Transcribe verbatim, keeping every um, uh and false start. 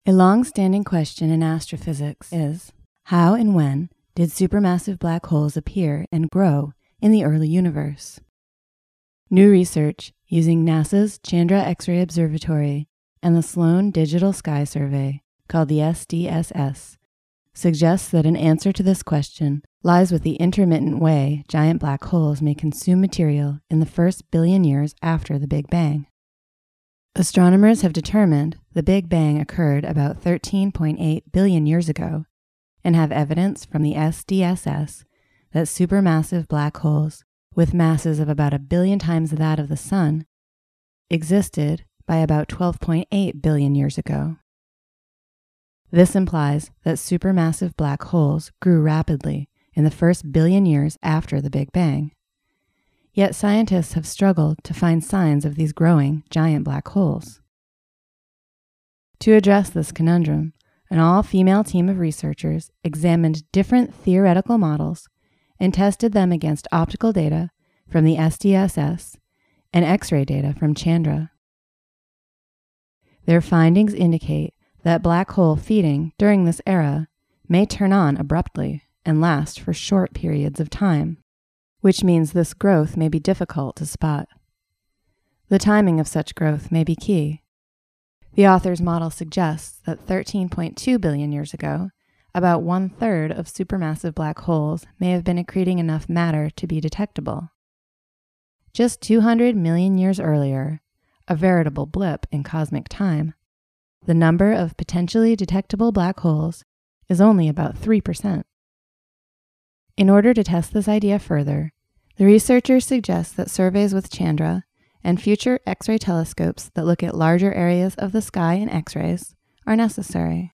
A long-standing question in astrophysics is, how and when did supermassive black holes appear and grow in the early universe? New research using NASA's Chandra X-ray Observatory and the Sloan Digital Sky Survey, called the S D S S, suggests that an answer to this question lies with the intermittent way giant black holes may consume material in the first billion years after the Big Bang. Astronomers have determined the Big Bang occurred about thirteen point eight billion years ago and have evidence from the S D S S that supermassive black holes with masses of about a billion times that of the Sun existed by about twelve point eight billion years ago. This implies that supermassive black holes grew rapidly in the first billion years after the Big Bang. Yet scientists have struggled to find signs of these growing giant black holes. To address this conundrum, an all-female team of researchers examined different theoretical models and tested them against optical data from the S D S S and X-ray data from Chandra. Their findings indicate that black hole feeding during this era may turn on abruptly and last for short periods of time, which means this growth may be difficult to spot. The timing of such growth may be key. The author's model suggests that thirteen point two billion years ago, about one-third of supermassive black holes may have been accreting enough matter to be detectable. Just two hundred million years earlier, a veritable blip in cosmic time, the number of potentially detectable black holes is only about three percent. In order to test this idea further, the researchers suggest that surveys with Chandra and future X-ray telescopes that look at larger areas of the sky in X-rays are necessary.